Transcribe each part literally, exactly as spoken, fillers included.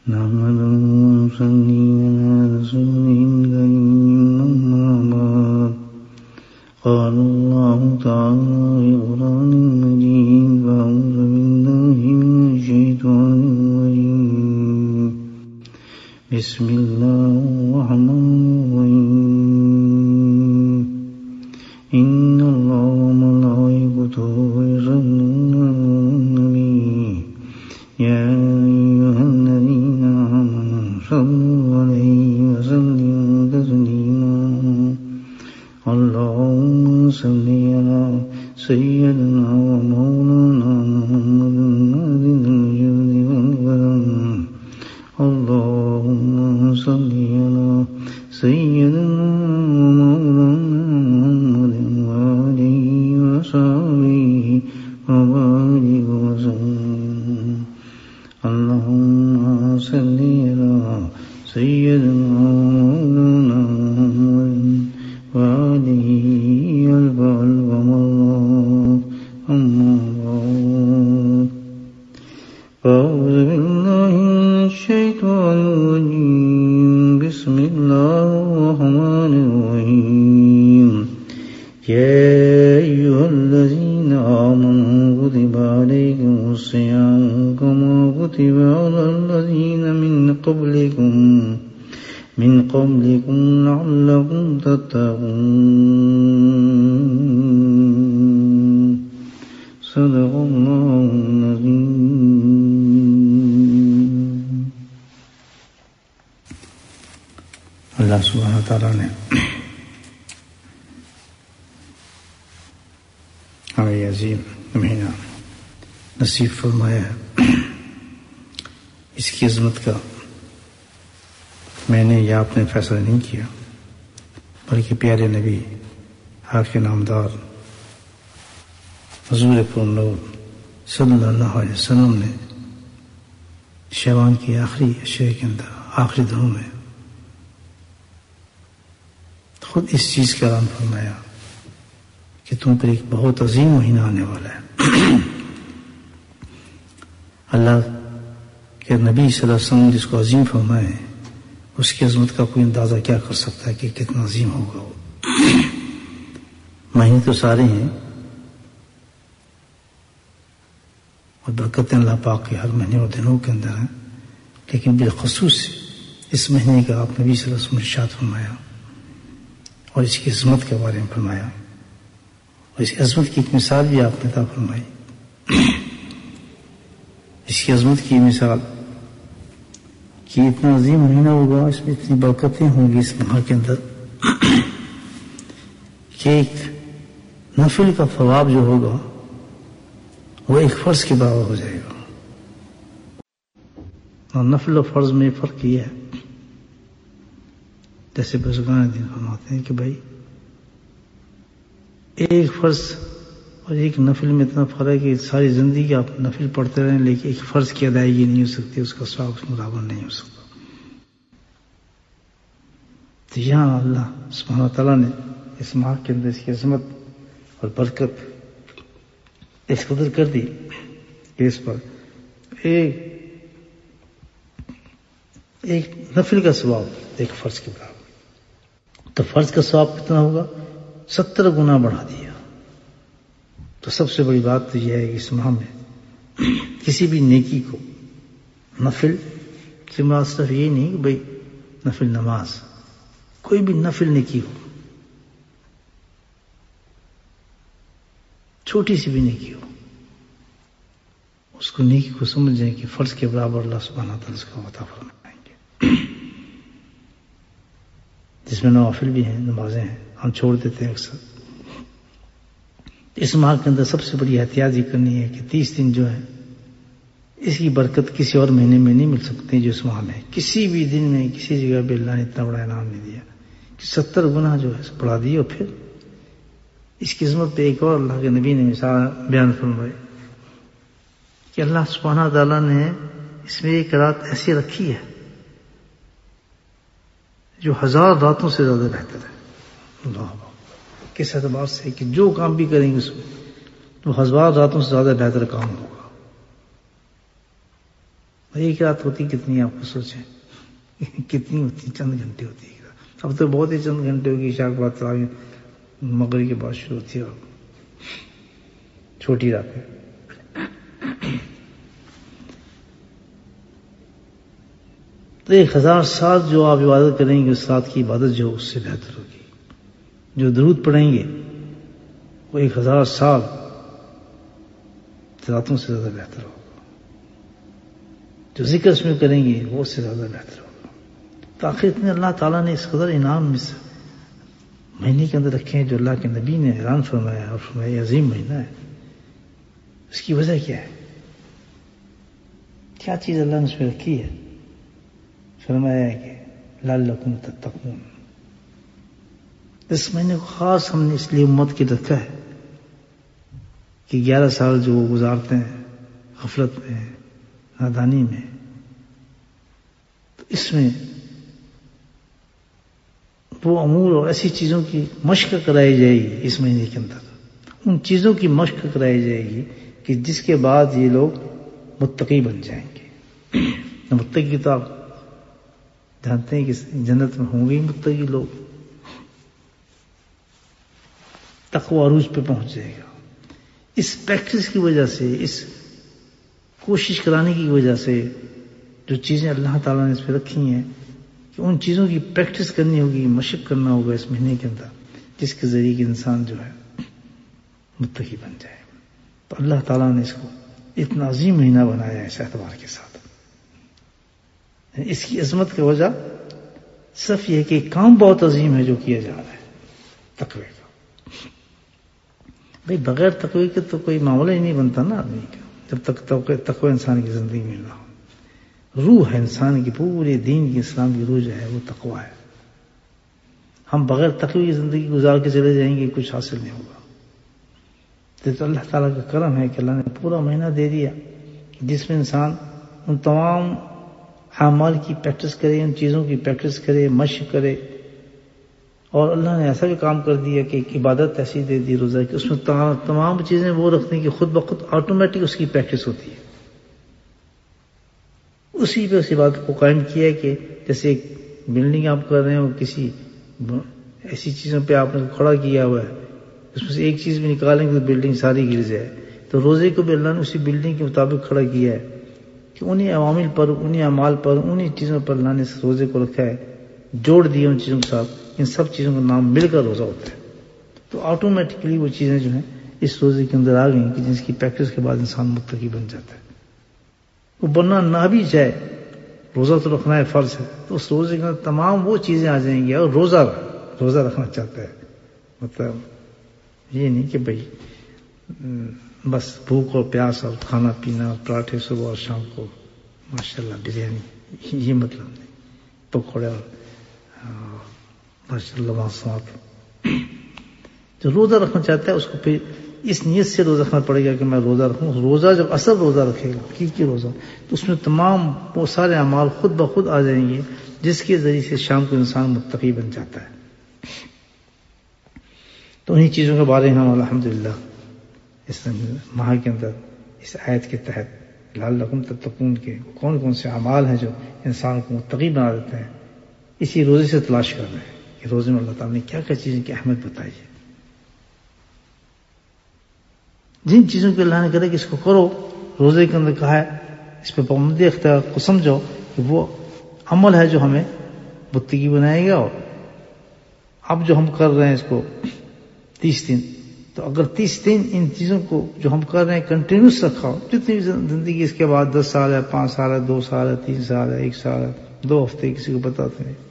نحمده ونصلي على رسوله الكريم أما بعد قال الله تعالى في القرآن المجيد أعوذ بالله من الشيطان الرجيم بسم الله الرحمن الرحيم إن الله وملائكته يصلون على النبي يا أيها الذين آمنوا صلوا عليه وسلموا تسليما اللهم صل على سيدنا ومولانا محمد عظيم الجود والكرم اللهم صل على سيدنا ومولانا محمد وآله وصحبه وبارك وسلم اللهم صل على سيدنا ومولانا محمد وآله القلب مرات أما بعد أعوذ بالله من الشيطان الرجيم بسم الله الرحمن الرحيم يا أيها الذين آمنوا كتب عليكم الصيام كما كتب على الذين من قبلكم من قبلكم لعلكم تتقون صدق الله العظيم. اللہ سبحانہ تعالیٰ نے ہمیں یہ عظیم مہینہ نصیب فرمایا ہے. اس کی عظمت کا میں نے یا آپ نے فیصلہ نہیں کیا بلکہ پیارے نبی آپ کے نامدار حضور پرنور صلی اللہ علیہ وسلم نے شعبان کی آخری اشرے کے اندر آخری دنوں میں خود اس چیز کا اعلان فرمایا کہ تم پر ایک بہت عظیم مہینہ آنے والا ہے. اللہ کے نبی صلی اللہ علیہ وسلم جس کو عظیم فرمائے اس کی عظمت کا کوئی اندازہ کیا کر سکتا ہے کہ کتنا عظیم ہوگا وہ. مہینے تو سارے ہیں اور برکتیں اللہ پاک کے ہر مہینے اور دنوں کے اندر ہیں، لیکن بالخصوص اس مہینے کا آپ نبی صلی اللہ علیہ وسلم نے ارشاد فرمایا اور اس کی عظمت کے بارے میں فرمایا اور اس کی عظمت کی ایک مثال بھی آپ نے عطا فرمائی. اس کی عظمت کی مثال کہ اتنا عظیم مہینہ ہوگا، اس میں اتنی برکتیں ہوں گی اس ماہ کے اندر کہ ایک نفل کا ثواب جو ہوگا وہ ایک فرض کے برابر ہو جائے گا. اور نفل و فرض میں فرق یہ ہے، جیسے بزرگان دین فرماتے ہیں کہ بھائی ایک فرض اور ایک نفل میں اتنا فرق ہے کہ ساری زندگی آپ نفل پڑھتے رہیں لیکن ایک فرض کی ادائیگی نہیں ہو سکتی، اس کا ثواب اس برابر نہیں ہو سکتا. تو یہاں اللہ سبحانہ تعالیٰ نے اس ماہ کے اندر اس کی عظمت اور برکت اس قدر کر دی کہ اس پر ایک ایک نفل کا ثواب ایک فرض کے برابر. تو فرض کا ثواب کتنا ہوگا؟ ستر گنا بڑھا دیا. تو سب سے بڑی بات تو یہ ہے کہ اس ماہ میں کسی بھی نیکی کو نفل سے مراد صرف یہ نہیں کہ بھائی نفل نماز، کوئی بھی نفل نیکی ہو، چھوٹی سی بھی نیکی ہو، اس کو نیکی کو سمجھ جائیں کہ فرض کے برابر اللہ سبحانہ تعالیٰ اس کا عطا فرمائیں گے. جس میں نوافل بھی ہیں، نمازیں ہیں، ہم چھوڑ دیتے ہیں اکثر. اس ماہ کے اندر سب سے بڑی احتیاط یہ کرنی ہے کہ تیس دن جو ہے اس کی برکت کسی اور مہینے میں نہیں مل سکتی جو اس ماہ میں. کسی بھی دن میں کسی جگہ پہ اللہ نے اتنا بڑا انعام نہیں دیا کہ ستر گنا جو ہے بڑھا دی. اور پھر اس کی عظمت پہ ایک اور اللہ کے نبی نے مثال بیان فرمائی کہ اللہ سبحانہ تعالیٰ نے اس میں ایک رات ایسی رکھی ہے جو ہزار راتوں سے زیادہ بہتر ہے. اللہ کس اعتبار سے کہ جو کام بھی کریں گے اس میں تو ہزار راتوں سے زیادہ بہتر کام ہوگا. ایک رات ہوتی کتنی آپ کو سوچیں کتنی ہوتی، چند گھنٹے ہوتی ہے. اب تو بہت ہی چند گھنٹے ہوگی، عشاء کے بعد مغرب کے بعد شروع ہوتی ہے چھوٹی رات میں. تو ایک ہزار سال جو آپ عبادت کریں گے اس رات کی عبادت جو اس سے بہتر ہوگی. جو درود پڑھیں گے وہ ایک ہزار سال راتوں سے زیادہ بہتر ہوگا. جو ذکر اس میں کریں گے وہ اس سے زیادہ بہتر ہوگا. تو آخر اتنے اللہ تعالیٰ نے اس قدر انعام اس مہینے کے اندر رکھے ہیں جو اللہ کے نبی نے اعلان فرمایا اور فرمایا عظیم مہینہ ہے. اس کی وجہ کیا ہے؟ کیا چیز اللہ نے اس میں رکھی ہے؟ فرمایا ہے کہ لعلکم تتقون. اس مہینے کو خاص ہم نے اس لیے امت کی رکھا ہے کہ گیارہ سال جو وہ گزارتے ہیں غفلت میں، نادانی میں، تو اس میں وہ امور اور ایسی چیزوں کی مشق کرائی جائے گی اس مہینے کے اندر. ان چیزوں کی مشق کرائی جائے گی کہ جس کے بعد یہ لوگ متقی بن جائیں گے. متقی تو آپ جانتے ہیں کہ جنت میں ہوں گے متقی لوگ. تقوی عروج پہ پہنچ جائے گا. اس پریکٹس کی وجہ سے، اس کوشش کرانے کی وجہ سے جو چیزیں اللہ تعالیٰ نے اس پہ رکھی ہیں کہ ان چیزوں کی پریکٹس کرنی ہوگی، مشق کرنا ہوگا اس مہینے کے اندر، جس کے ذریعے کہ انسان جو ہے متقی بن جائے. تو اللہ تعالیٰ نے اس کو اتنا عظیم مہینہ بنایا ہے اس اعتبار کے ساتھ. اس کی عظمت کی وجہ صرف یہ کہ کام بہت عظیم ہے جو کیا جا رہا ہے تقوی کا. بھئی بغیر تقوی کے تو کوئی معاملہ ہی نہیں بنتا نا آدمی کا، جب تک تقوی انسان کی زندگی میں نہ ہو. روح ہے انسان کی، پورے دین کی اسلام کی روح جو ہے وہ تقوی ہے. ہم بغیر تقوی کی زندگی گزار کے چلے جائیں گے کچھ حاصل نہیں ہوگا. تو اللہ تعالیٰ کا کرم ہے کہ اللہ نے پورا مہینہ دے دیا جس میں انسان ان تمام اعمال کی پریکٹس کرے، ان چیزوں کی پریکٹس کرے، مشق کرے. اور اللہ نے ایسا بھی کام کر دیا کہ ایک عبادت ایسی دے دی روزہ کہ اس میں تمام چیزیں وہ رکھتے ہیں کہ خود بخود آٹومیٹک اس کی پریکٹس ہوتی ہے. اسی پہ اس عبادت کو قائم کیا ہے کہ جیسے ایک بلڈنگ آپ کر رہے ہو، کسی ایسی چیزوں پہ آپ نے کھڑا کیا ہوا ہے، اس میں سے ایک چیز بھی نکالیں گے تو بلڈنگ ساری گر جائے. تو روزے کو بھی اللہ نے اسی بلڈنگ کے مطابق کھڑا کیا ہے کہ انہی عوامل پر، انہی اعمال پر، انہی چیزوں پر اللہ نے اس روزے کو رکھا ہے، جوڑ دیے ان چیزوں کے ساتھ. ان سب چیزوں کا نام مل کر روزہ ہوتا ہے. تو آٹومیٹکلی وہ چیزیں جو ہیں اس روزے کے اندر آ گئیں کہ جس کی پریکٹس کے بعد انسان متقی بن جاتا ہے. وہ بننا نہ بھی جائے، روزہ تو رکھنا ہے، فرض ہے، تو اس روزے کے اندر تمام وہ چیزیں آ جائیں گی. اور روزہ روزہ رکھنا چاہتا ہے، مطلب یہ نہیں کہ بھائی بس بھوک اور پیاس اور کھانا پینا اور پراٹھے صبح اور شام کو ماشاءاللہ بریانی، یہ مطلب نہیں، پکوڑے اور ماشاء اللہ معصومات. جو روزہ رکھنا چاہتا ہے اس کو پھر اس نیت سے روزہ رکھنا پڑے گا کہ میں روزہ رکھوں. روزہ جب اصل روزہ رکھے گا، حقیقی روزہ، تو اس میں تمام وہ سارے اعمال خود بخود آ جائیں گے جس کے ذریعے سے شام کو انسان متقی بن جاتا ہے. تو انہی چیزوں کے بارے میں ہم الحمدللہ اس ماہ کے اندر اس آیت کے تحت لعلکم تتقون کے کون کون سے اعمال ہیں جو انسان کو متقی بنا دیتے ہیں، اسی روزے سے تلاش کر رہے ہیں کہ روزے میں اللہ تعالیٰ نے کیا کیا چیزیں کی اہمیت بتائی ہے. جن چیزوں کو اللہ نے کہا کہ اس کو کرو، روزے کے اندر کہا ہے اس پہ پابندی اختیار کو سمجھو کہ وہ عمل ہے جو ہمیں متقی بنائے گا. اور اب جو ہم کر رہے ہیں اس کو تیس دن، تو اگر تیس دن ان چیزوں کو جو ہم کر رہے ہیں کنٹینیوس رکھا ہو، جتنی زندگی اس کے بعد دس سال ہے، پانچ سال ہے، دو سال ہے، تین سال ہے، ایک سال ہے، دو ہفتے، کسی کو بتاتے ہیں،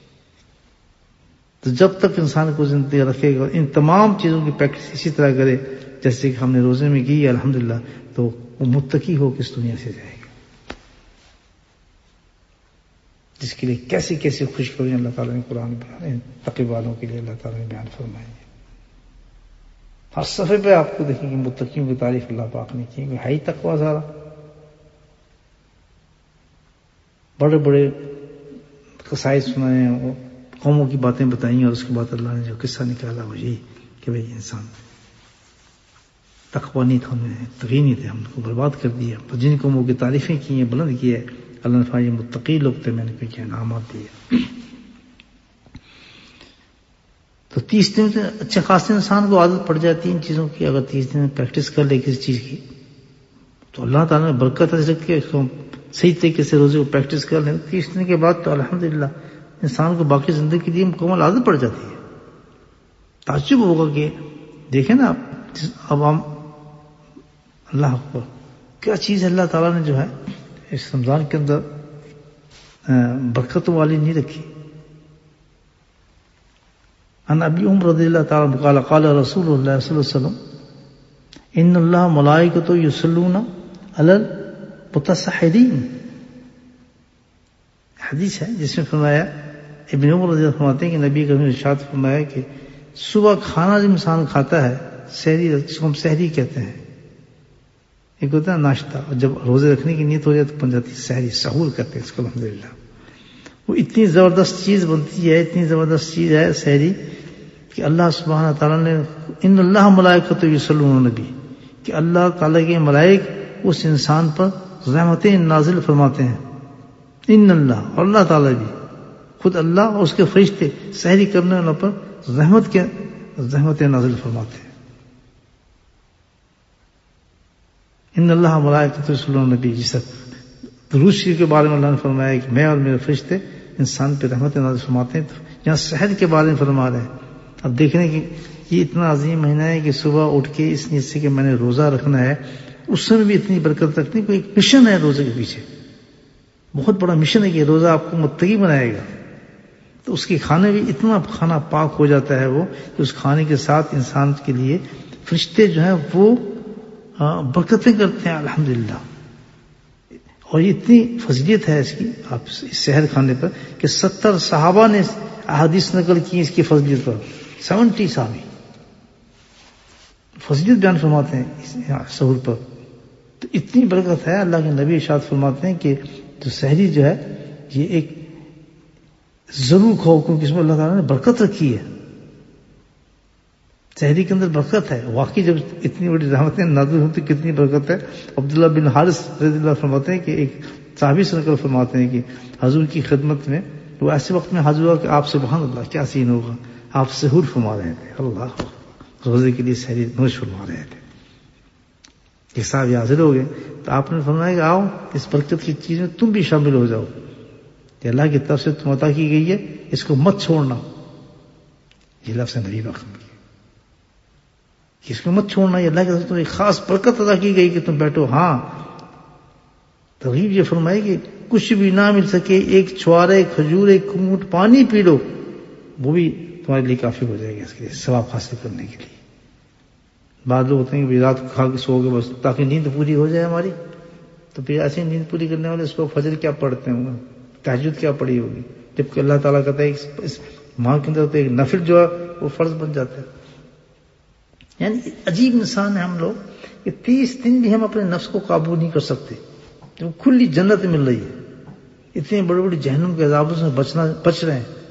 تو جب تک انسان کو زندگی رکھے گا ان تمام چیزوں کی پریکٹس اسی طرح کرے جیسے کہ ہم نے روزے میں کی الحمدللہ، تو وہ متقی ہو کے اس دنیا سے جائے گا. جس کے لیے کیسی کیسی خوشخبری اللہ تعالیٰ نے قرآن میں تقوی والوں کے لیے اللہ تعالیٰ نے بیان فرمائی ہے. ہر صفحے پہ آپ کو دیکھیں گے متقیوں کی تعریف اللہ پاک نے کی ہے. تقویٰ سارا بڑے بڑے قصائد سنائے ہیں، قوموں کی باتیں بتائی ہیں، اور اس کے بعد اللہ نے جو قصہ نکالا وہ یہی کہ بھئی انسان تقوی نہیں تھا، ہمیں تقی نہیں تھے، ہم کو برباد کر دیا. تو جن کو وہ کی تعریفیں کی ہیں، بلند کی ہے، اللہ نے فرمایا یہ متقی لوگ تھے، میں نے کوئی کیا انعامات دیے. تو تیس دن سے اچھے خاصے انسان کو عادت پڑ جاتی ہے ان چیزوں کی. اگر تیس دن میں پریکٹس کر لے کسی چیز کی تو اللہ تعالیٰ نے برکت رکھ کے اس کو صحیح طریقے سے روزے کو پریکٹس کر لیں. تیس دن کے بعد تو الحمدللہ انسان کو باقی زندگی کے لیے مکمل عادت پڑ جاتی ہے. تعجب ہوگا کہ دیکھیں نا اب ہم اللہ اکبر کیا چیز اللہ تعالیٰ نے جو ہے اس رمضان کے اندر برکتوں والی نہیں رکھی. عن ابی عمر رضی اللہ تعالیٰ عنہ قال قال رسول اللہ صلی اللہ علیہ وسلم ان اللہ ملائکۃ یصلون علی المتسحرین. حدیث ہے جس میں فرمایا، ابن عمر رضی اللہ فرماتے ہیں کہ نبی کریم نے ارشاد فرمایا کہ صبح کھانا جب انسان کھاتا ہے، سحری جس کو ہم سحری کہتے ہیں، ایک ہوتا ہے ناشتہ، اور جب روزے رکھنے کی نیت ہو جائے تو بن جاتی ہے سحری، سحور کہتے ہیں اس کو الحمدللہ. وہ اتنی زبردست چیز بنتی ہے، اتنی زبردست چیز ہے سحری کہ اللہ سبحانہ تعالیٰ نے ان اللہ ملائکۃ یصلون علی النبی کہ اللہ تعالیٰ کے ملائک اس انسان پر رحمتیں نازل فرماتے ہیں. ان اللہ، اور اللہ تعالیٰ بھی خود اللہ اور اس کے فرشتے سحری کرنے والوں پر رحمت کے رحمتیں نازل فرماتے ہیں. ان اللہ ملائکۃ یصلون علی النبی، جس درود شریف کے بارے میں اللہ نے فرمایا کہ میں اور میرے فرشتے انسان پہ رحمت نازل فرماتے ہیں. تو یہاں سحر کے بارے میں فرما رہے ہیں. اب دیکھنے کی یہ اتنا عظیم مہینہ ہے کہ صبح اٹھ کے اس نیت سے کہ میں نے روزہ رکھنا ہے، اس میں بھی اتنی برکت رکھنی. کوئی ایک مشن ہے روزے کے پیچھے، بہت بڑا مشن ہے کہ روزہ آپ کو متقی بنائے گا. تو اس کے کھانے بھی اتنا کھانا پاک ہو جاتا ہے وہ کہ اس کھانے کے ساتھ انسان کے لیے فرشتے جو ہیں وہ برکتیں کرتے ہیں الحمدللہ. اور یہ اتنی فضیلت ہے اس کی آپ اس سحر کھانے پر کہ ستر صحابہ نے احادیث نقل کی اس کی فضیلت پر. سیونٹی صحابی فضیلت بیان فرماتے ہیں اس سحور پر. تو اتنی برکت ہے. اللہ کے نبی ارشاد فرماتے ہیں کہ جو سحری جو ہے یہ ایک ضرور کھاؤ کیونکہ اس میں اللہ تعالیٰ نے برکت رکھی ہے. سحری کے اندر برکت ہے. واقعی جب اتنی بڑی رحمتیں نازل ہوتی کتنی برکت ہے. عبداللہ بن حارث رضی اللہ فرماتے ہیں کہ ایک صحابی سے نقل فرماتے ہیں کہ حضور کی خدمت میں وہ ایسے وقت میں حاضر ہوا کہ آپ سبحان اللہ کیا سین ہوگا، آپ سحور فرما رہے تھے، اللہ روزے کے لیے سحری نوش فرما رہے تھے. یہ صاحب حاضر ہو گئے تو آپ نے فرمایا کہ آؤ اس برکت کی چیز میں تم بھی شامل ہو جاؤ. یہ اللہ کی طرف سے تم عطا کی گئی ہے، اس کو مت چھوڑنا. یہ لفظ نبی وقت اس کو مت چھوڑنا. یہ اللہ کی طرف سے تمہیں خاص برکت عطا کی گئی کہ تم بیٹھو. ہاں ترغیب یہ فرمائی کہ کچھ بھی نہ مل سکے ایک چھوارے کھجور ایک گھونٹ پانی پی لو، وہ بھی تمہارے لیے کافی ہو جائے گا اس کے لیے ثواب حاصل کرنے کے لیے. بعض لوگ ہوتے ہیں کہ رات کو کھا کے سو گئے بس تاکہ نیند پوری ہو جائے ہماری. تو پھر ایسے نیند پوری کرنے والے اس کو فجر کیا پڑھتے ہوں گے، تہجد کیا پڑھی ہوگی، جبکہ اللہ تعالیٰ کہتا ہے اس ماہ کے اندر تو ایک نفل جو ہے وہ فرض بن جاتا ہے. یعنی عجیب انسان ہے ہم لوگ کہ تیس دن بھی ہم اپنے نفس کو قابو نہیں کر سکتے. جو کھلی جنت مل رہی ہے، اتنے بڑے بڑے جہنم کے عذابوں سے بچنا بچ رہے ہیں.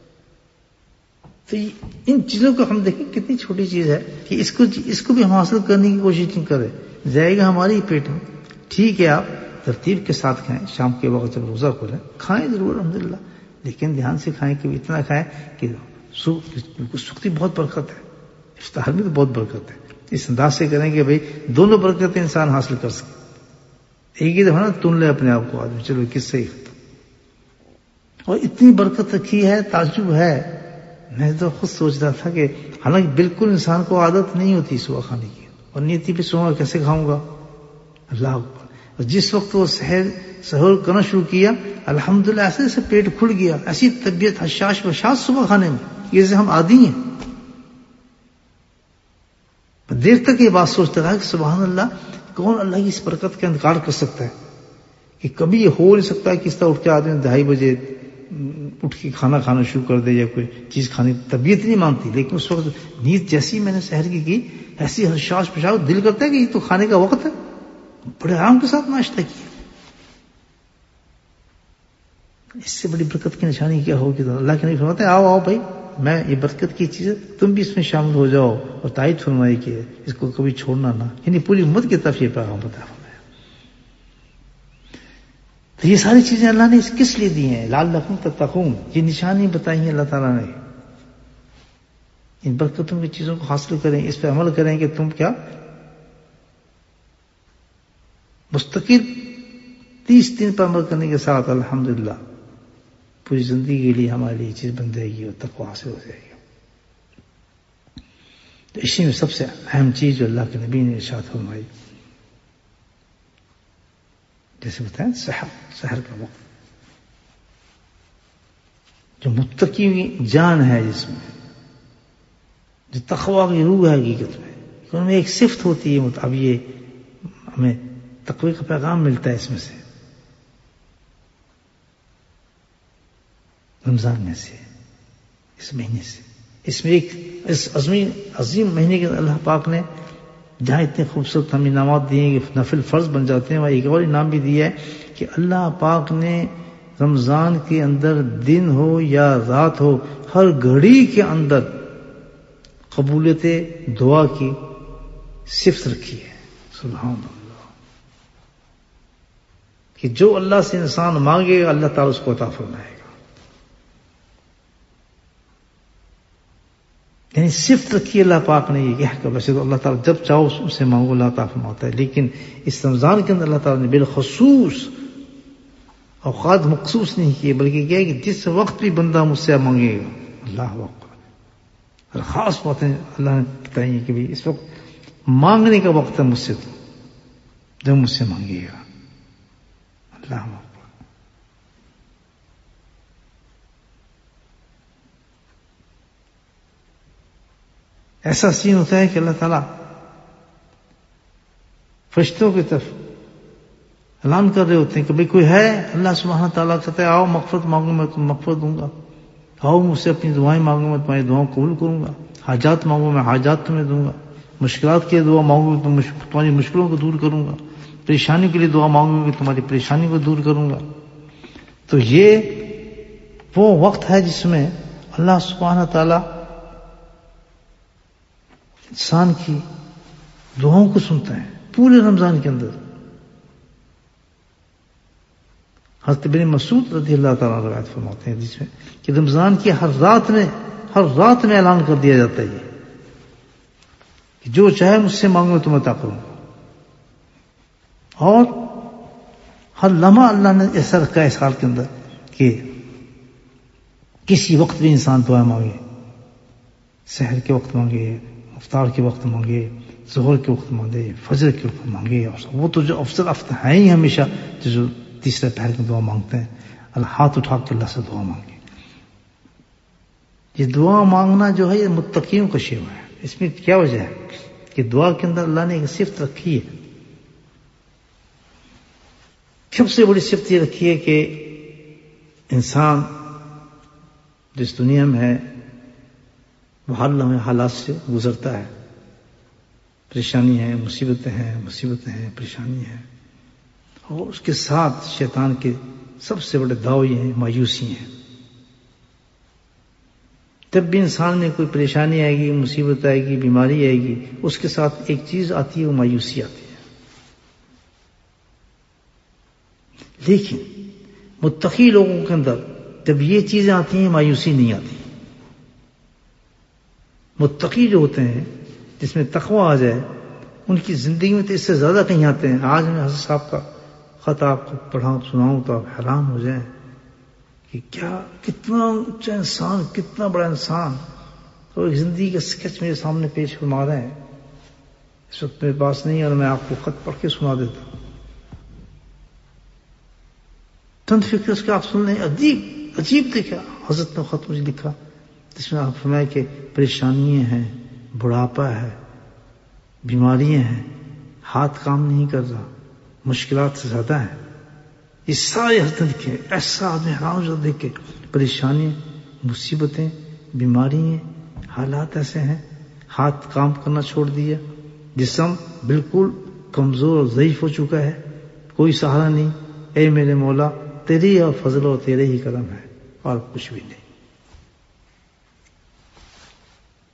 تو ان چیزوں کو ہم دیکھیں کتنی چھوٹی چیز ہے کہ اس کو اس کو بھی ہم حاصل کرنے کی کوشش نہیں کریں. جائے گا ہمارے ہی پیٹ میں. ٹھیک ہے آپ ترتیب کے ساتھ کھائیں، شام کے وقت جب روزہ کھولیں کھائیں ضرور الحمدللہ، لیکن دھیان سے کھائیں کہ اتنا کھائیں کہ سکتی بہت برکت ہے، افطار میں تو بہت برکت ہے. اس انداز سے کریں کہ بھائی دونوں برکتیں انسان حاصل کر سکے. ایک ہی دفعہ نا تن لے اپنے آپ کو آدمی چلو کس سے. اور اتنی برکت رکھی ہے، تعجب ہے. میں تو خود سوچ رہا تھا کہ حالانکہ بالکل انسان کو عادت نہیں ہوتی صبح کھانے کی، اور نیتی پہ سوؤں گا کیسے کھاؤں گا. اللہ اکبر. اور جس وقت وہ سحر سحور کرنا شروع کیا الحمدللہ ایسے ایسے پیٹ کھل گیا، ایسی طبیعت حشاش بشاش صبح کھانے میں، یہ سے ہم عادی ہیں. دیر تک یہ بات سوچتا رہا کہ سبحان اللہ کون اللہ کی اس برکت کا انکار کر سکتا ہے کہ کبھی یہ ہو نہیں سکتا کہ اس طرح اٹھ کے آدمی ڈھائی بجے اٹھ کے کھانا کھانا شروع کر دے یا کوئی چیز کھانے طبیعت نہیں مانتی. لیکن اس وقت نیت جیسی میں نے سحر کی کی ایسی حشاش پشاش دل کرتا ہے کہ یہ تو کھانے کا وقت ہے. بڑے آرام کے ساتھ ناشتہ کیا. اس سے بڑی برکت کی نشانی کیا ہوگی. تو اللہ کے نبی فرماتے ہیں آؤ آؤ بھائی میں یہ برکت کی چیز ہے، تم بھی اس میں شامل ہو جاؤ، اور تائید فرمائی کہ اس کو کبھی چھوڑنا نہ، یعنی پوری امت کی طرف یہ پیغام بتا فرمایا۔ تو یہ ساری چیزیں اللہ نے کس لیے دی ہیں؟ لعلکم تتقون، یہ نشانی بتائی ہیں اللہ تعالیٰ نے، ان برکتوں کی چیزوں کو حاصل کریں، اس پہ عمل کریں کہ تم کیا مستقل تیس دن پر عمل کرنے کے ساتھ الحمدللہ پوری زندگی کے لیے ہمارے لیے چیز بن جائے گی اور تقویٰ حاصل ہو جائے گی۔ تو اسی میں سب سے اہم چیز جو اللہ کے نبی نے ارشاد فرمائی، جیسے بتائیں سحر، سحر کا وقت جو متقی کی جان ہے، جس میں جو تقویٰ کی روح ہے حقیقت میں، ان میں ایک صفت ہوتی ہے، اب یہ ہمیں تقوی کا پیغام ملتا ہے اس میں سے، رمضان میں سے، اس مہینے سے، اس میں ایک اس عظیم عظیم مہینے کے اللہ پاک نے جہاں اتنے خوبصورت ہم انعامات دیے ہیں کہ نفل فرض بن جاتے ہیں، وہاں ایک اور انعام بھی دیا ہے کہ اللہ پاک نے رمضان کے اندر دن ہو یا رات ہو ہر گھڑی کے اندر قبولیت دعا کی صفت رکھی ہے۔ سبحان اللہ، کہ جو اللہ سے انسان مانگے گا اللہ تعالیٰ اس کو عطا فرمائے گا، یعنی صفت رکھی اللہ پاک نے یہ کہ ویسے تو اللہ تعالیٰ جب چاہو اس سے مانگو اللہ تعالیٰ فرماتا ہے، لیکن اس رمضان کے اندر اللہ تعالیٰ نے بالخصوص اوقات مخصوص نہیں کیے، بلکہ کیا ہے کہ جس وقت بھی بندہ مجھ سے مانگے گا، اللہ اکبر، اور خاص باتیں اللہ نے بتائی ہیں کہ بھی اس وقت مانگنے کا وقت ہے مجھ سے، تو جب مجھ سے مانگے گا، اللہ اکبر۔ ایسا سین ہوتا ہے کہ اللہ تعالیٰ فرشتوں کی طرف اعلان کر رہے ہوتے ہیں کہ بھئی کوئی ہے، اللہ سبحانہ تعالیٰ کہتا ہے آؤ مغفرت مانگو میں تم مغفرت دوں گا، آؤ مجھ سے اپنی دعائیں مانگو میں تمہاری دعاؤں قبول کروں گا، حاجات مانگو میں حاجات تمہیں دوں گا، مشکلات کے دعا مانگو گے تو تمہاری مشکلوں کو دور کروں گا، پریشانی کے لیے دعا مانگو گے تمہاری پریشانی کو دور کروں گا۔ تو یہ وہ وقت ہے جس میں اللہ سبحانہ تعالیٰ انسان کی دعاؤں کو سنتا ہے پورے رمضان کے اندر۔ حضرت ابن مسعود رضی اللہ تعالیٰ روایت فرماتے ہیں جس میں کہ رمضان کی ہر رات میں ہر رات میں اعلان کر دیا جاتا ہے یہ کہ جو چاہے مجھ سے مانگو میں تمہیں عطا کروں گا، اور ہر لمحہ اللہ نے ایسا رکھا ہے اس حال کے اندر کہ کسی وقت بھی انسان دعا مانگے، سحر کے وقت مانگے، افطار کے وقت مانگے، ظہر کے وقت مانگے، فجر کے وقت مانگے، وہ تو جو افضل افطار ہیں ہی ہمیشہ جو تیسرے پہر میں دعا مانگتے ہیں، اللہ ہاتھ اٹھا کے اللہ سے دعا مانگے۔ یہ دعا مانگنا جو ہے یہ متقیوں کا شیوا ہے۔ اس میں کیا وجہ ہے کہ دعا کے اندر اللہ نے ایک صفت رکھی ہے، سب سے بڑی صفت یہ رکھی ہے کہ انسان جس دنیا میں ہے وہ ہر لمحے حالات سے گزرتا ہے، پریشانی ہے، مصیبتیں ہیں، مصیبتیں ہیں، پریشانی ہے، اور اس کے ساتھ شیطان کے سب سے بڑے داؤ یہ ہیں، مایوسی ہیں۔ جب بھی انسان میں کوئی پریشانی آئے گی، مصیبت آئے گی، بیماری آئے گی، اس کے ساتھ ایک چیز آتی ہے، وہ مایوسی آتی ہے۔ لیکن متقی لوگوں کے اندر جب یہ چیزیں آتی ہیں مایوسی نہیں آتی۔ متقی جو ہوتے ہیں جس میں تقویٰ آ جائے ان کی زندگی میں تو اس سے زیادہ کہیں آتے ہیں۔ آج میں حضرت صاحب کا خط آپ کو پڑھاؤں سناؤں تو آپ حیران ہو جائیں کہ کیا کتنا اونچا انسان، کتنا بڑا انسان، اور ایک زندگی کا اسکیچ میرے سامنے پیش فرما رہے ہیں۔ اس وقت میرے پاس نہیں اور میں آپ کو خط پڑھ کے سنا دیتا ہوں، چند فکر اس کے آپ سن لیں، عجیب عجیب دیکھا حضرت نے خط مجھے لکھا جس میں آپ فرمایا کہ پریشانیاں ہیں، بڑھاپا ہے، بیماریاں ہیں، ہاتھ کام نہیں کر رہا، مشکلات سے زیادہ ہیں، یہ سارے حضرت لکھے۔ ایسا آدمی حیران ہو دیکھ کے، پریشانیاں، مصیبتیں، بیماریاں، حالات ایسے ہیں، ہاتھ کام کرنا چھوڑ دیا، جسم بالکل کمزور اور ضعیف ہو چکا ہے، کوئی سہارا نہیں، اے میرے مولا تیری اور فضل اور تیرے ہی کرم ہے اور کچھ بھی نہیں۔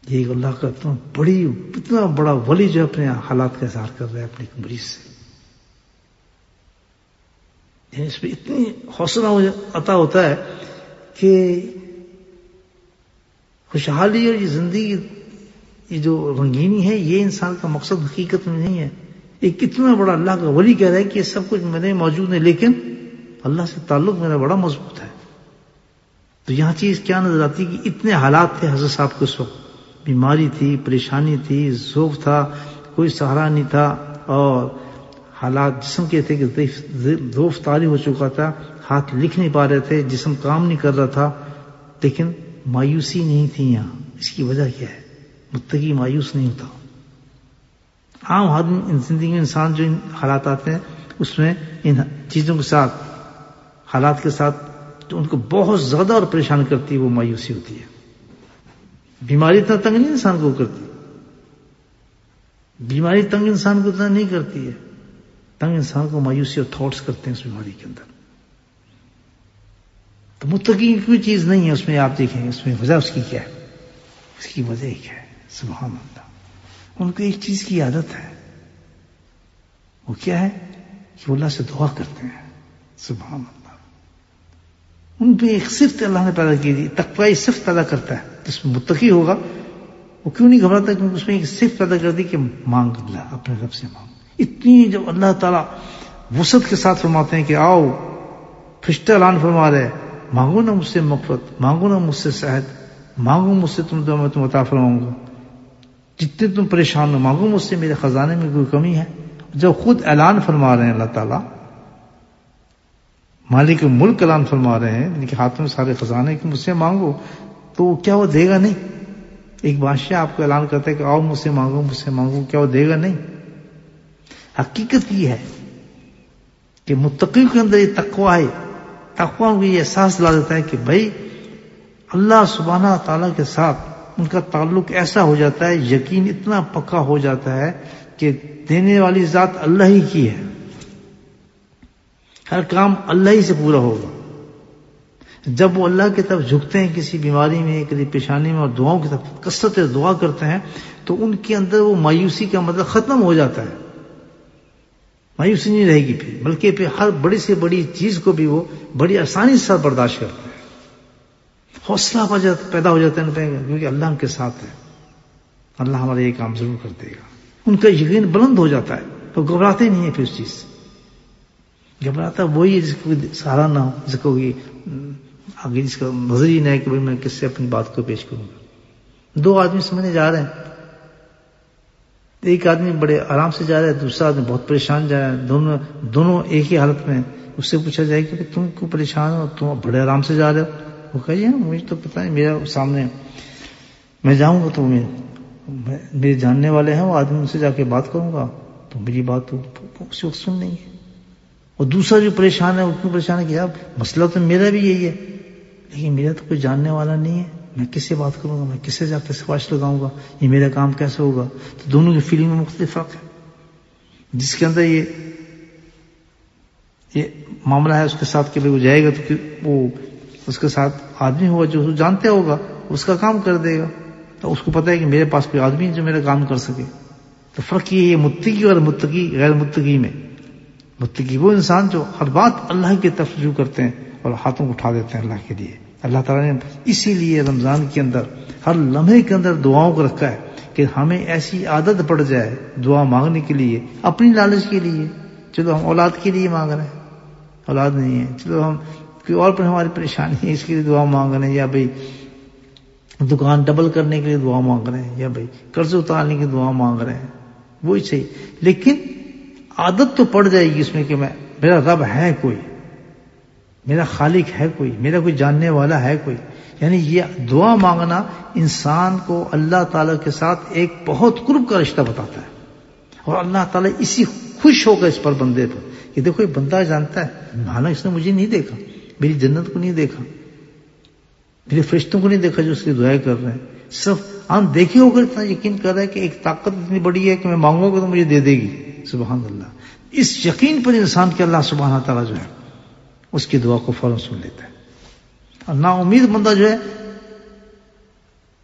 یہ اللہ کا اتنا بڑی اتنا بڑا ولی جو اپنے حالات کا اظہار کر رہا ہے اپنے مریض سے. اس پہ اتنی حوصلہ عطا ہوتا ہے کہ خوشحالی اور یہ زندگی یہ جو رنگینی ہے یہ انسان کا مقصد حقیقت میں نہیں ہے. ایک کتنا بڑا اللہ کا ولی کہہ رہا ہے کہ یہ سب کچھ میرے موجود ہے لیکن اللہ سے تعلق میرا بڑا مضبوط ہے. تو یہاں چیز کیا نظر آتی کہ اتنے حالات تھے حضرت صاحب کے اس وقت, بیماری تھی, پریشانی تھی, ذوف تھا, کوئی سہارا نہیں تھا, اور حالات جسم کے تھے کہ ذوف طاری ہو چکا تھا, ہاتھ لکھ نہیں پا رہے تھے, جسم کام نہیں کر رہا تھا, لیکن مایوسی نہیں تھی یہاں. اس کی وجہ کیا ہے؟ متقی مایوس نہیں ہوتا. عام آدمی زندگی میں انسان جو ان حالات آتے ہیں اس میں ان چیزوں کے ساتھ حالات کے ساتھ جو ان کو بہت زیادہ اور پریشان کرتی ہے وہ مایوسی ہوتی ہے. بیماری اتنا تنگ نہیں انسان کو کرتی, بیماری تنگ انسان کو اتنا نہیں کرتی ہے, تنگ انسان کو مایوسی اور تھاٹس کرتے ہیں اس بیماری کے اندر. تو متقی کوئی چیز نہیں ہے اس میں. آپ دیکھیں اس میں وجہ اس کی کیا ہے, اس کی وجہ کیا ہے؟ سبحان اللہ. ان کو ایک چیز کی عادت ہے, وہ کیا ہے کہ وہ اللہ سے دعا کرتے ہیں. سبحان اللہ. ان پہ ایک صفت اللہ نے پیدا کی تھی, تقوی صفت پیدا کرتا ہے. جس میں متقی ہوگا وہ کیوں نہیں گھبراتا, کیونکہ اس میں ایک صفت پیدا کر دی کہ مانگ اللہ, اپنے رب سے مانگ. اتنی جب اللہ تعالیٰ وسعت کے ساتھ فرماتے ہیں کہ آؤ, فرشتہ اعلان فرما رہے مانگو نا مجھ سے مغفرت, مانگو نا مجھ سے صحت, مانگو مجھ سے تم میں تم عطا فرماؤں گا, جتنے تم پریشان ہو مانگو مجھ سے, میرے خزانے میں کوئی کمی ہے. جب خود اعلان فرما رہے ہیں اللہ تعالیٰ, مالک ملک اعلان فرما رہے ہیں جن کے ہاتھوں میں سارے خزانے کہ مجھ سے مانگو, تو کیا وہ دے گا نہیں؟ ایک بادشاہ آپ کو اعلان کرتا ہے کہ آؤ مجھ سے مانگو مجھ سے مانگو, کیا وہ دے گا نہیں؟ حقیقت یہ ہے کہ متقی کے اندر یہ تقوی ہے. تقوی کو یہ احساس دلا دیتا ہے کہ بھائی اللہ سبحانہ تعالیٰ کے ساتھ ان کا تعلق ایسا ہو جاتا ہے, یقین اتنا پکا ہو جاتا ہے کہ دینے والی ذات اللہ ہی کی ہے, ہر کام اللہ ہی سے پورا ہوگا. جب وہ اللہ کی طرف جھکتے ہیں کسی بیماری میں, کسی پریشانی میں, اور دعاؤں کی طرف کثرت دعا کرتے ہیں, تو ان کے اندر وہ مایوسی کا مطلب ختم ہو جاتا ہے. مایوسی نہیں رہے گی پھر, بلکہ پھر ہر بڑی سے بڑی چیز کو بھی وہ بڑی آسانی سے برداشت کرتے ہیں. حوصلہ پیدا ہو جاتا ہے کیونکہ اللہ ان کے ساتھ ہے, اللہ ہمارا یہ کام ضرور کر دے گا. ان کا یقین بلند ہو جاتا ہے, تو گھبراتے نہیں ہیں پھر اس چیز سے. گھبراتا وہی جس کو سہارا نہ ہو, جس کو آگے جس کا نظر ہی نہ ہے کہ بھائی میں کس سے اپنی بات کو پیش کروں گا. دو آدمی سمجھنے جا رہے ہیں, ایک آدمی بڑے آرام سے جا رہا ہے, دوسرا آدمی بہت پریشان جا رہا ہے, دونوں دونوں ایک ہی حالت میں. اس سے پوچھا جائے کہ تم کیوں پریشان ہو, تم بڑے آرام سے جا رہے ہو. وہ کہیے مجھے تو پتہ نہیں, میرا سامنے میں جاؤں گا تو میرے جاننے والے ہیں, وہ آدمی ان سے جا کے بات کروں گا تو میری بات تو اس وقت سن لیں گے. اور دوسرا جو پریشان ہے وہ کیوں پریشان ہے کہ یار مسئلہ تو میرا بھی یہی ہے, لیکن میرا تو کوئی جاننے والا نہیں ہے, میں کس سے بات کروں گا, میں کس سے جا کے سفارش لگاؤں گا, یہ میرا کام کیسے ہوگا. تو دونوں کی فیلنگ میں مختلف فرق ہے. جس کے اندر یہ یہ معاملہ ہے اس کے ساتھ کہ وہ جائے گا تو وہ اس کے ساتھ آدمی ہوگا جو جانتے ہوگا, اس کا کام کر دے گا. تو اس کو پتا ہے کہ میرے پاس کوئی آدمی جو میرا کام کر سکے. تو فرق یہ ہے متقی اور متقی غیر متقی میں. متقی وہ انسان جو ہر بات اللہ کی طرف رجوع کرتے ہیں اور ہاتھوں کو اٹھا دیتے ہیں اللہ کے لیے. اللہ تعالیٰ نے اسی لیے رمضان کے اندر ہر لمحے کے اندر دعاؤں کو رکھا ہے کہ ہمیں ایسی عادت پڑ جائے دعا مانگنے کے لیے, اپنی لالچ کے لیے. چلو ہم اولاد کے لیے مانگ رہے ہیں, اولاد نہیں ہے, چلو ہم کوئی اور پر ہماری پریشانی ہے اس کے لیے دعا مانگ رہے ہیں, یا بھائی دکان ڈبل کرنے کے لیے دعا مانگ رہے ہیں, یا بھائی قرض اتارنے کی دعا مانگ رہے ہیں, وہی صحیح. لیکن عادت تو پڑ جائے گی اس میں کہ میں میرا رب ہے کوئی, میرا خالق ہے کوئی, میرا کوئی جاننے والا ہے کوئی. یعنی یہ دعا مانگنا انسان کو اللہ تعالیٰ کے ساتھ ایک بہت قرب کا رشتہ بتاتا ہے. اور اللہ تعالیٰ اسی خوش ہوگا اس پر بندے پر کہ دیکھو یہ بندہ جانتا ہے, حالانکہ اس نے مجھے نہیں دیکھا, میری جنت کو نہیں دیکھا, میرے فرشتوں کو نہیں دیکھا جو اس کی دعائیں کر رہے ہیں, صرف ہم دیکھے ہو کر اتنا یقین کر رہا ہے کہ ایک طاقت اتنی بڑی ہے کہ میں مانگوں گا تو مجھے دے دے گی. سبحان اللہ. اس یقین پر انسان کے اللہ سبحانہ تعالیٰ جو ہے اس کی دعا کو فوراً سن لیتا ہے. اور نا امید بندہ جو ہے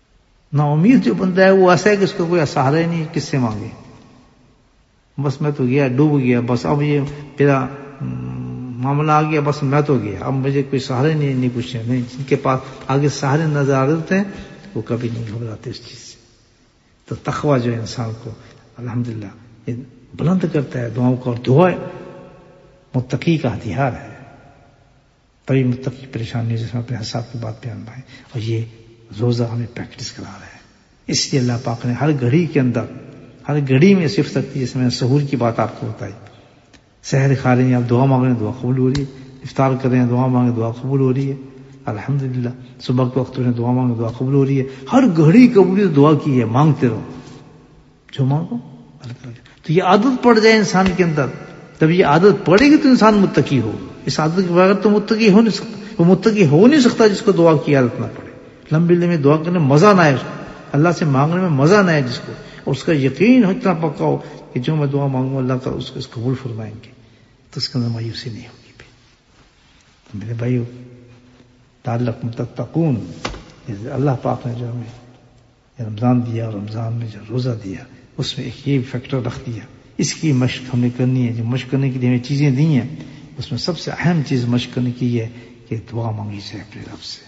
نا امید جو بندہ ہے وہ ایسا ہے کہ اس کو کوئی سہارا ہی نہیں، کس سے مانگے؟ بس میں تو گیا، ڈوب گیا، بس اب یہ میرا معاملہ آ گیا، بس میں تو گیا، اب مجھے کوئی سہارا نہیں، نہیں کچھ نہیں۔ جن کے پاس آگے سہارے نظر آ رہے ہوتے ہیں وہ کبھی نہیں گھبراتے اس چیز سے۔ تو تقویٰ جو ہے انسان کو الحمدللہ یہ بلند کرتا ہے دعاؤں کا، اور دعا متقی کا ہتھیار ہے، تبھی متقی پریشانی، جس میں اپنے حساب کی بات بیان بھائی، اور یہ روزہ ہمیں پریکٹس کرا رہا ہے۔ اس لیے اللہ پاک نے ہر گھڑی کے اندر، ہر گھڑی میں صرف تک جس میں سحور کی بات آپ کو بتائی، سحر کھا رہے ہیں آپ، دعا مانگ رہے ہیں، دعا قبول ہو رہی ہے، افطار کر رہے ہیں، دعا مانگے، دعا قبول ہو رہی ہے الحمدللہ، صبح کے وقت میں دعا مانگے، دعا قبول ہو رہی ہے، ہر گھڑی قبولیت دعا کی ہے، مانگتے رہو، جو مانگو اللہ تعالیٰ۔ تو یہ عادت پڑ جائے انسان کے اندر، تب یہ عادت پڑے گی تو انسان متقی ہو، اس عادت کے بغیر تو متقی ہو نہیں سکتا، وہ متقی ہو نہیں سکتا جس کو دعا کی عادت نہ پڑے، لمبی لمبی دعا کرنے میں مزہ نہ آئے، اللہ سے مانگنے میں مزہ نہ آئے جس کو، اور اس کا یقین اتنا پکا ہو کہ جو میں دعا مانگوں اللہ تعالیٰ اس کو اس قبول فرمائیں گے، تو اس کے اندر مایوسی نہیں ہوگی۔ بھی تو میرے بھائیو، تعلق متقون، اللہ پاک نے جو ہمیں رمضان دیا اور رمضان میں جو روزہ دیا اس میں ایک یہ فیکٹر رکھ دیا، اس کی مشق ہمیں کرنی ہے۔ جو مشق کرنے کے لیے ہمیں چیزیں دی ہیں اس میں سب سے اہم چیز مشق کرنے کی ہے کہ دعا مانگی جائے اپنے رب سے،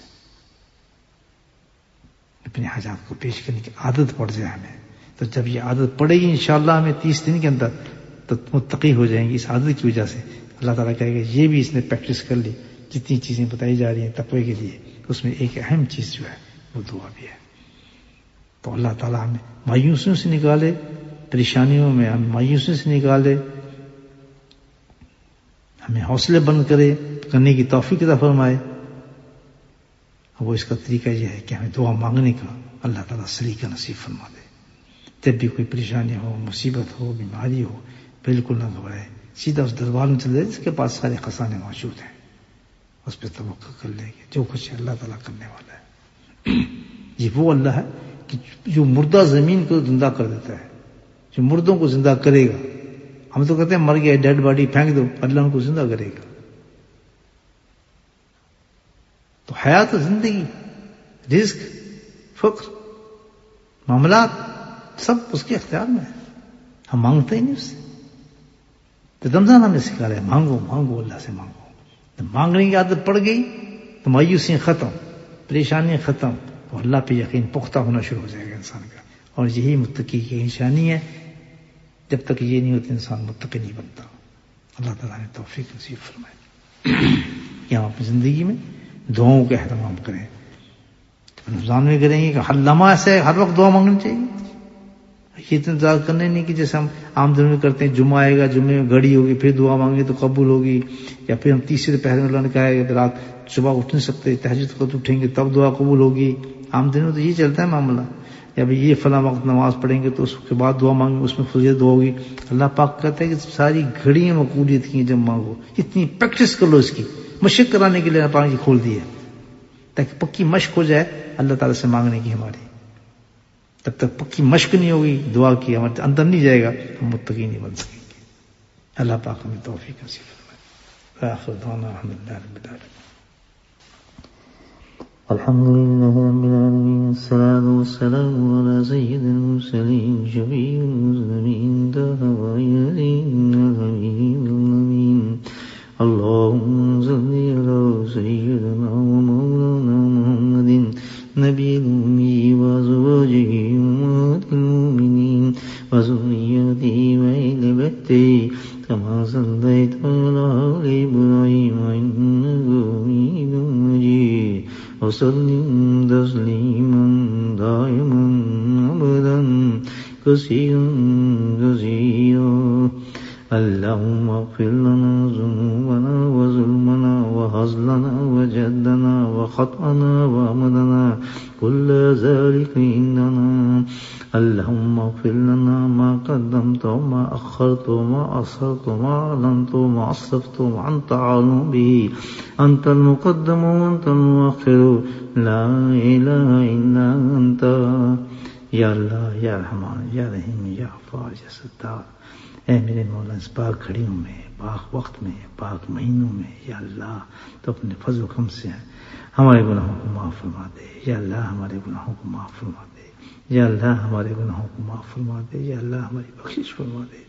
اپنے حاجات کو پیش کرنے کی عادت پڑ جائے ہمیں۔ تو جب یہ عادت پڑے گی انشاءاللہ ہمیں تیس دن کے اندر تو متقی ہو جائیں گی اس عادت کی وجہ سے۔ اللہ تعالیٰ کہے گا یہ بھی اس نے پریکٹس کر لی، جتنی چیزیں بتائی جا رہی ہیں تقوی کے لیے اس میں ایک اہم چیز جو ہے وہ دعا بھی ہے۔ تو اللہ تعالیٰ ہمیں مایوسیوں سے نکالے، پریشانیوں میں ہم مایوسیوں سے نکالے، ہمیں حوصلے بند کرے، کرنے کی توفیق عطا فرمائے۔ وہ اس کا طریقہ یہ ہے کہ ہمیں دعا مانگنے کا اللہ تعالیٰ سلیقہ نصیب فرما دے۔ جب بھی کوئی پریشانی ہو، مصیبت ہو، بیماری ہو، بالکل نہ گھبرائے، سیدھا اس دربار میں چلے جائے جس کے پاس سارے خزانے موجود ہیں، اس پہ توقع کر لے گے، جو کچھ اللہ تعالیٰ کرنے والا ہے۔ یہ وہ اللہ ہے کہ جو مردہ زمین کو زندہ کر دیتا ہے، جو مردوں کو زندہ کرے گا۔ ہم تو کہتے ہیں مر گیا ڈیڈ باڈی پھینک دو، اللہ ان کو زندہ کرے گا۔ تو حیات، زندگی، رزق، فقر، معاملات سب اس کے اختیار میں ہے، ہم مانگتے ہی نہیں اس سے۔ تو رمضان ہمیں سکھا رہے ہیں مانگو مانگو، اللہ سے مانگو۔ جب مانگنے کی عادت پڑ گئی تو مایوسیاں ختم، پریشانیاں ختم، اور اللہ پہ یقین پختہ ہونا شروع ہو جائے گا انسان کا۔ اور یہی متقی کی نشانی ہے، جب تک یہ نہیں ہوتا انسان متقی نہیں بنتا۔ اللہ تعالیٰ نے توفیق نصیب فرمائے کہ ہم اپنی زندگی میں دعاؤں کا اہتمام کریں۔ رمضان میں کریں گے کہ ہر لمحہ ایسے ہر وقت دعا مانگنی چاہیے، یہ تو انتظار کرنا نہیں کہ جیسے ہم عام دنوں میں کرتے ہیں، جمعہ آئے گا، جمعے میں گھڑی ہوگی، پھر دعا مانگیں تو قبول ہوگی، یا پھر ہم تیسرے پہر میں اللہ نے کہا ہے کہ رات صبح اٹھ نہیں سکتے، تہجد کو اٹھیں گے تب دعا قبول ہوگی۔ عام دنوں تو یہ چلتا ہے معاملہ، یا بھائی یہ فلاں وقت نماز پڑھیں گے تو اس کے بعد دعا مانگیں گے، اس میں فضیلت دعا ہوگی۔ اللہ پاک کہتا ہے کہ ساری گھڑیاں مقبولیت کی ہیں جب مانگو، اتنی پریکٹس کر لو، اس کی مشق کرانے کے لیے اللہ پاک نے کھول دی ہے تاکہ پکی مشق ہو جائے اللہ تعالیٰ سے مانگنے کی ہماری۔ تب تک پکی مشق نہیں ہوگی دعا کی، ہمارے اندر نہیں جائے گا، ہم متقی نہیں بن سکیں گے۔ اللہ پاک ہمیں توفیق نصیب فرمائے۔ آخر دعوانا الحمدللہ رب العالمین۔ الحمد لله رب العالمين، الصلاة والسلام على سيد المرسلين، شفيع المذنبين، طه وياسين الحبيب الأمين، اللهم صل على سيدنا ومولانا محمد نبي الأمي وأزواجه أمهات المؤمنين وذريته وأهل بيته كما صليت على آل إبراهيم إنك حميد مجيد، وسلم تسليما دائما أبدا كثيرا كثيرا۔ اللهم اغفر لنا ذنوبنا وظلمنا وهزلنا وجدنا وخطأنا وعمدنا كل ذلك عندنا۔ اللهم اغفر لنا ما قدمت وما أخرت وما أسررت وما أعلنت وما أسرفت وما أنت عالم به، أنت المقدم وأنت المؤخر، لا إله إلا أنت۔ یا اللہ، یا رحمان، یا رحیم، یا غفار، یا ستار، اے میرے مولا اس پاک گھڑیوں میں، پاک وقت میں، پاک مہینوں میں یا اللہ تو اپنے فضل و کرم سے ہمارے گناہوں کو معاف فرما دے یا اللہ، ہمارے گناہوں کو معاف فرما دے یا اللہ، ہمارے گناہوں کو معاف فرما دے یا اللہ، ہماری بخشش فرما دے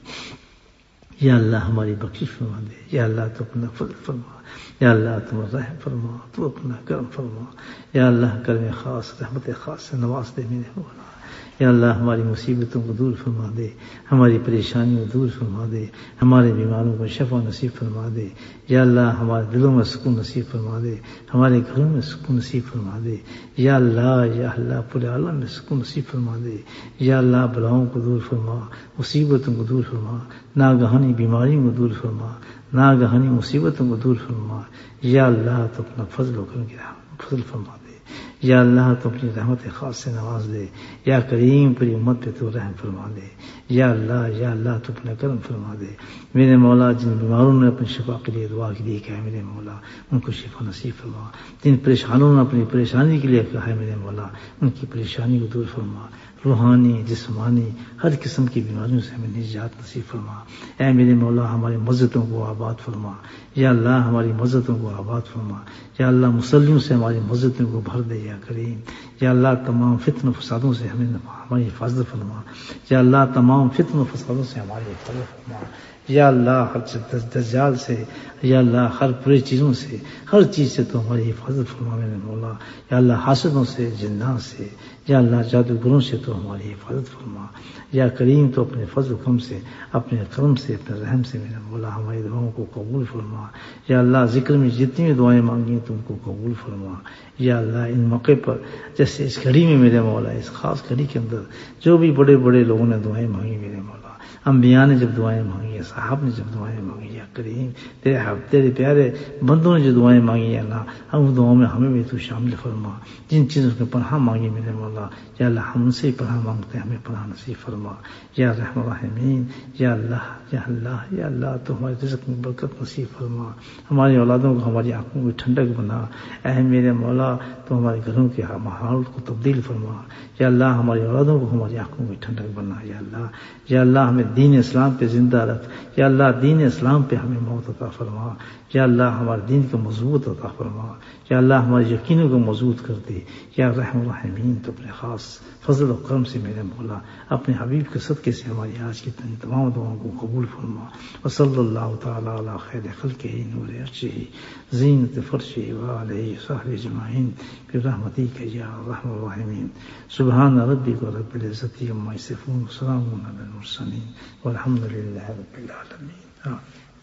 یا اللہ، ہماری بخشش فرما دے یا اللہ، تو اپنا فضل فرما یا اللہ، تم رحم فرما، تو اپنا کرم فرما یا اللہ، کرم خاص رحمت خاص سے نواز دے میرے مولا یا اللہ، ہماری مصیبتوں کو دور فرما دے، ہماری پریشانیوں کو دور فرما دے، ہمارے بیماروں کو شفا نصیب فرما دے یا اللہ، ہمارے دلوں میں سکون نصیب فرما دے، ہمارے گھروں میں سکون نصیب فرما دے یا اللہ، یا اللہ پورے عالم میں سکون نصیب فرما دے یا اللہ، بلاؤں کو دور فرما، مصیبتوں کو دور فرما، ناگہانی بیماریوں کو دور فرما، ناگہانی مصیبتوں کو دور فرما یا اللہ، تو اپنا فضل و کرم کے فضل فرما دے یا اللہ، تو اپنی رحمت خاص سے نواز دے یا کریم، پوری امت پہ تو رحم فرما دے یا اللہ، یا اللہ، تو اپنا کرم فرما دے میرے مولا۔ جن بیماروں نے اپنی شفا کے لیے دعا کی ہے میرے مولا، ان کو شفا نصیب فرما۔ جن پریشانوں نے اپنی پریشانی کے لیے کہا ہے میرے مولا، ان کی پریشانی کو دور فرما۔ روحانی، جسمانی، ہر قسم کی بیماریوں سے ہمیں نجات نصیب فرما۔ اے میرے مولا، ہماری مسجدوں کو آباد فرما یا اللہ، ہماری مسجدوں کو آباد فرما یا اللہ، مصلیوں سے ہماری مسجدوں کو بھر دے یا کریم یا اللہ، تمام فتن و فسادوں سے ہمیں ہماری حفاظت فرما یا اللہ، تمام فتن و فسادوں سے ہماری حفاظت فرما یا اللہ، ہر دجال سے یا اللہ، ہر بری چیزوں سے، ہر چیز سے تو ہماری حفاظت فرما میرے مولا یا اللہ، حاسدوں سے، جنات سے یا اللہ، جادوگروں سے تو ہماری حفاظت فرما یا کریم، تو اپنے فضل و کرم سے، اپنے کرم سے، اپنے رحم سے میرے مولا ہماری دعاؤں کو قبول فرما یا اللہ، ذکر میں جتنی بھی دعائیں مانگی تم کو قبول فرما یا اللہ۔ ان موقع پر جیسے اس گھڑی میں میرے مولا، اس خاص گھڑی کے اندر جو بھی بڑے بڑے لوگوں نے دعائیں مانگی میرے مولا، انبیاء نے جب دعائیں مانگی، صحابہ نے جب دعائیں مانگی یا کریم، تیرے تیرے پیارے بندوں نے جو دعائیں مانگی یا اللہ، ہم دعاؤں میں ہمیں بھی تو شامل فرما۔ جن چیزوں کی پناہ مانگی میرے مولا یا اللہ، ہم ان سے پناہ مانگتے ہیں، ہمیں پناہ نصیب فرما یا رحم الرحمین یا اللہ، یا اللہ، یا اللہ، تو ہمارے رزق میں برکت نصیب فرما، ہماری اولادوں کو، ہماری آنکھوں کو ٹھنڈک بنا اے میرے مولا، تو ہمارے گھروں کے ماحول کو تبدیل فرما یا اللہ، ہماری اولادوں کو ہماری آنکھوں میں ٹھنڈک بنا یا اللہ، یا اللہ، ہمیں دین اسلام پہ زندہ رکھ یا اللہ، دین اسلام پہ ہمیں موت عطا فرما یا اللہ، ہمارے دین کو مضبوط عطا فرما یا اللہ، ہمارے یقینوں کو مضبوط کر دے یا رحم الرحمین، تو اپنے خاص فضل و کرم سے میرے مولا، اپنے حبیب کے صدقے سے ہماری آج کی تمام دعاؤں کو قبول فرما۔ وصلی اللہ تعالی علی خیر خلقہ نور عرشہ زینت فرشہ وآلہ وصحبہ اجمعین برحمتک یا ارحم الراحمین۔ سبحان ربک رب العزت عما یصفون، وسلام علی المرسلین والحمد للہ رب العالمین۔